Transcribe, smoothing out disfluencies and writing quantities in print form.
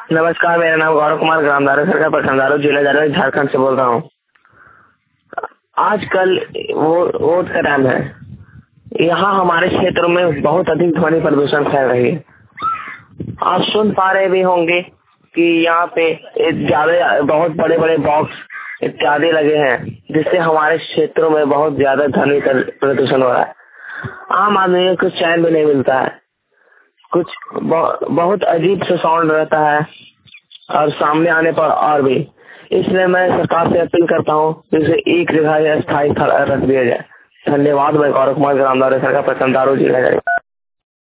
नमस्कार, मेरा नाम गौरव कुमार ग्रामदारा सरकार पसंदारो जिला जलवायु झारखंड से बोल रहा हूँ। आजकल वोट का टाइम है। यहाँ हमारे क्षेत्र में बहुत अधिक ध्वनि प्रदूषण फैल रही है। आप सुन पा रहे भी होंगे कि यहाँ पे ज्यादा बहुत बड़े बड़े बॉक्स इत्यादि लगे हैं, जिससे हमारे क्षेत्रों में बहुत ज्यादा ध्वनि प्रदूषण हो रहा है। आम आदमी को कुछ चैन भी नहीं मिलता है। कुछ बहुत अजीब सा साउंड रहता है और सामने आने पर और भी। इसलिए मैं सरकार से अपील करता हूँ कि इसे एक जगह स्थायी रख दिया जाए। धन्यवाद। मैं गौरव कुमार ग्रामदारा सरकार पसंदारो जिला।